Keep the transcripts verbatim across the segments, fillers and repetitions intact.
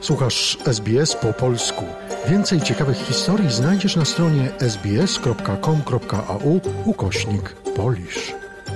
Słuchasz S B S po polsku. Więcej ciekawych historii znajdziesz na stronie sbs.com.au ukośnik Polish.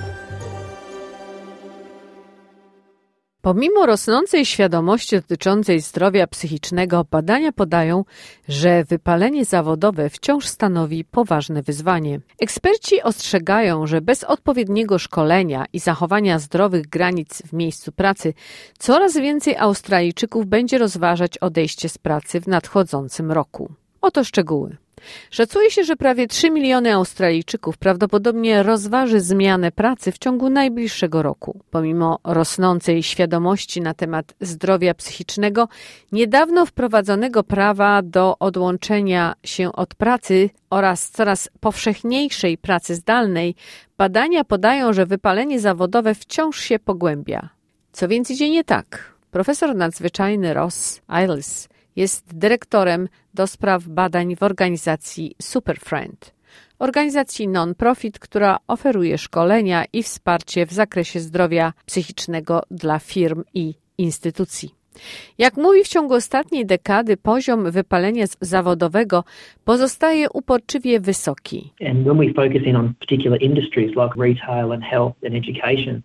Pomimo rosnącej świadomości dotyczącej zdrowia psychicznego, badania podają, że wypalenie zawodowe wciąż stanowi poważne wyzwanie. Eksperci ostrzegają, że bez odpowiedniego szkolenia i zachowania zdrowych granic w miejscu pracy coraz więcej Australijczyków będzie rozważać odejście z pracy w nadchodzącym roku. Oto szczegóły. Szacuje się, że prawie trzy miliony Australijczyków prawdopodobnie rozważy zmianę pracy w ciągu najbliższego roku. Pomimo rosnącej świadomości na temat zdrowia psychicznego, niedawno wprowadzonego prawa do odłączenia się od pracy oraz coraz powszechniejszej pracy zdalnej, badania podają, że wypalenie zawodowe wciąż się pogłębia. Co więc idzie nie tak? Profesor nadzwyczajny Ross Ailes jest dyrektorem do spraw badań w organizacji Superfriend, organizacji non-profit, która oferuje szkolenia i wsparcie w zakresie zdrowia psychicznego dla firm i instytucji. Jak mówi, w ciągu ostatniej dekady poziom wypalenia zawodowego pozostaje uporczywie wysoki. And when we focus in on particular industries like retail and health and education,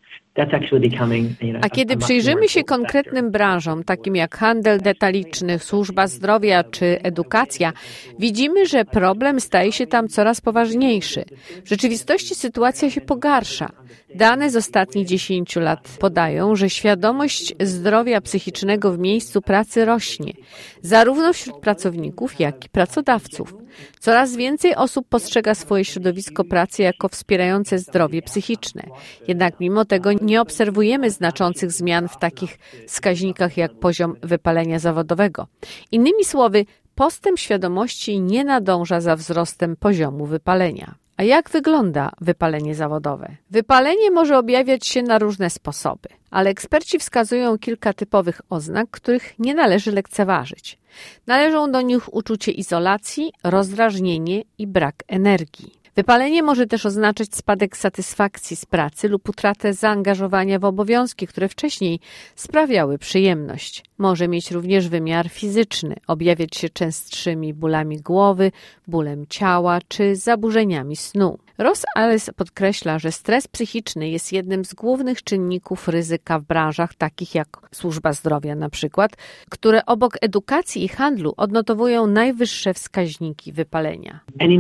A kiedy przyjrzymy się konkretnym branżom, takim jak handel detaliczny, służba zdrowia czy edukacja, widzimy, że problem staje się tam coraz poważniejszy. W rzeczywistości sytuacja się pogarsza. Dane z ostatnich dziesięciu lat podają, że świadomość zdrowia psychicznego w miejscu pracy rośnie, zarówno wśród pracowników, jak i pracodawców. Coraz więcej osób postrzega swoje środowisko pracy jako wspierające zdrowie psychiczne. Jednak mimo tego nie obserwujemy znaczących zmian w takich wskaźnikach jak poziom wypalenia zawodowego. Innymi słowy, postęp świadomości nie nadąża za wzrostem poziomu wypalenia. A jak wygląda wypalenie zawodowe? Wypalenie może objawiać się na różne sposoby, ale eksperci wskazują kilka typowych oznak, których nie należy lekceważyć. Należą do nich uczucie izolacji, rozdrażnienie i brak energii. Wypalenie może też oznaczać spadek satysfakcji z pracy lub utratę zaangażowania w obowiązki, które wcześniej sprawiały przyjemność. Może mieć również wymiar fizyczny, objawiać się częstszymi bólami głowy, bólem ciała czy zaburzeniami snu. Ross Ailes podkreśla, że stres psychiczny jest jednym z głównych czynników ryzyka w branżach takich jak służba zdrowia na przykład, które obok edukacji i handlu odnotowują najwyższe wskaźniki wypalenia.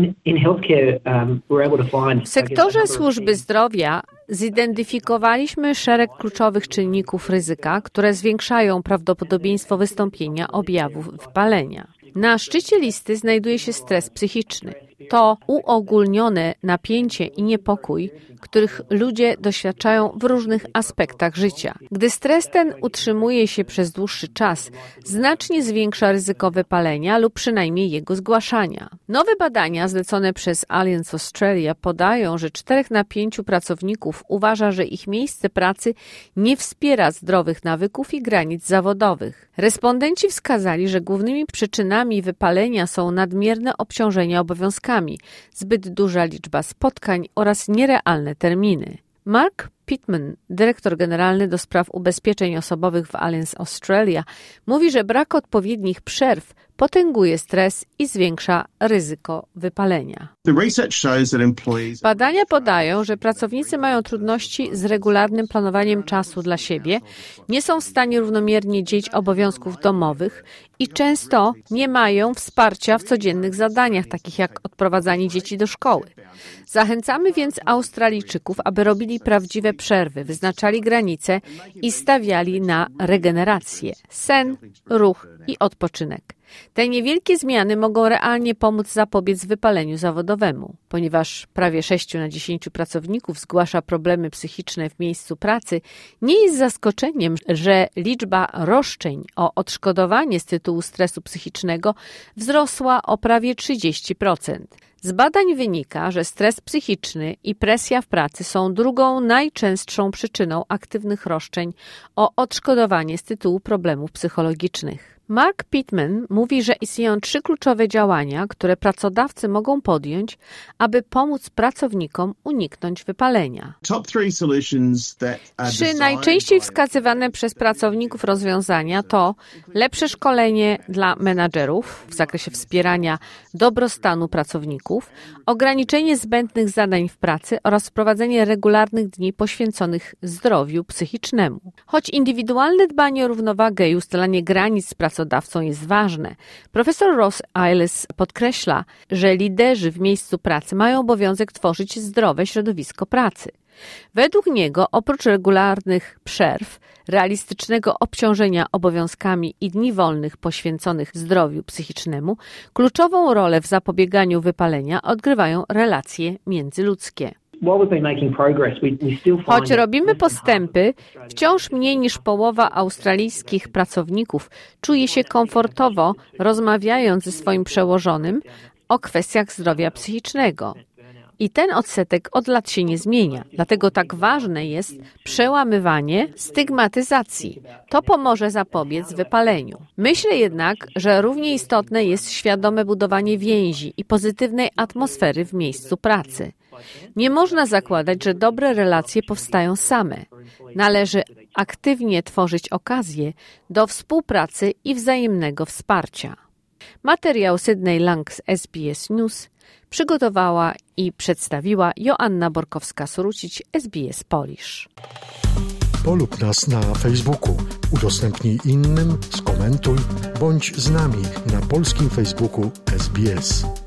W sektorze służby zdrowia zidentyfikowaliśmy szereg kluczowych czynników ryzyka, które zwiększają prawdopodobieństwo wystąpienia objawów wypalenia. Na szczycie listy znajduje się stres psychiczny. To uogólnione napięcie i niepokój, których ludzie doświadczają w różnych aspektach życia. Gdy stres ten utrzymuje się przez dłuższy czas, znacznie zwiększa ryzyko wypalenia lub przynajmniej jego zgłaszania. Nowe badania zlecone przez Allianz Australia podają, że czterech na pięciu pracowników uważa, że ich miejsce pracy nie wspiera zdrowych nawyków i granic zawodowych. Respondenci wskazali, że głównymi przyczynami wypalenia są nadmierne obciążenia obowiązkami, zbyt duża liczba spotkań oraz nierealne terminy. Mark Pittman, dyrektor generalny do spraw ubezpieczeń osobowych w Allianz Australia, mówi, że brak odpowiednich przerw potęguje stres i zwiększa ryzyko wypalenia. Badania podają, że pracownicy mają trudności z regularnym planowaniem czasu dla siebie, nie są w stanie równomiernie dzielić obowiązków domowych i często nie mają wsparcia w codziennych zadaniach, takich jak odprowadzanie dzieci do szkoły. Zachęcamy więc Australijczyków, aby robili prawdziwe przerwy, wyznaczali granice i stawiali na regenerację, sen, ruch i odpoczynek. Te niewielkie zmiany mogą realnie pomóc zapobiec wypaleniu zawodowemu. Ponieważ prawie sześciu na dziesięciu pracowników zgłasza problemy psychiczne w miejscu pracy, nie jest zaskoczeniem, że liczba roszczeń o odszkodowanie z tytułu stresu psychicznego wzrosła o prawie trzydzieści procent. Z badań wynika, że stres psychiczny i presja w pracy są drugą najczęstszą przyczyną aktywnych roszczeń o odszkodowanie z tytułu problemów psychologicznych. Mark Pittman mówi, że istnieją trzy kluczowe działania, które pracodawcy mogą podjąć, aby pomóc pracownikom uniknąć wypalenia. Trzy najczęściej wskazywane przez pracowników rozwiązania to lepsze szkolenie dla menadżerów w zakresie wspierania dobrostanu pracowników, ograniczenie zbędnych zadań w pracy oraz wprowadzenie regularnych dni poświęconych zdrowiu psychicznemu. Choć indywidualne dbanie o równowagę i ustalanie granic z pracowników pracodawcą jest ważne. Profesor Ross Ailes podkreśla, że liderzy w miejscu pracy mają obowiązek tworzyć zdrowe środowisko pracy. Według niego oprócz regularnych przerw, realistycznego obciążenia obowiązkami i dni wolnych poświęconych zdrowiu psychicznemu, kluczową rolę w zapobieganiu wypalenia odgrywają relacje międzyludzkie. Choć robimy postępy, wciąż mniej niż połowa australijskich pracowników czuje się komfortowo rozmawiając ze swoim przełożonym o kwestiach zdrowia psychicznego. I ten odsetek od lat się nie zmienia, dlatego tak ważne jest przełamywanie stygmatyzacji. To pomoże zapobiec wypaleniu. Myślę jednak, że równie istotne jest świadome budowanie więzi i pozytywnej atmosfery w miejscu pracy. Nie można zakładać, że dobre relacje powstają same. Należy aktywnie tworzyć okazje do współpracy i wzajemnego wsparcia. Materiał Sydney Lang z S B S News przygotowała i przedstawiła Joanna Borkowska-Surucić, S B S Polish. Polub nas na Facebooku, udostępnij innym, skomentuj, bądź z nami na polskim Facebooku S B S.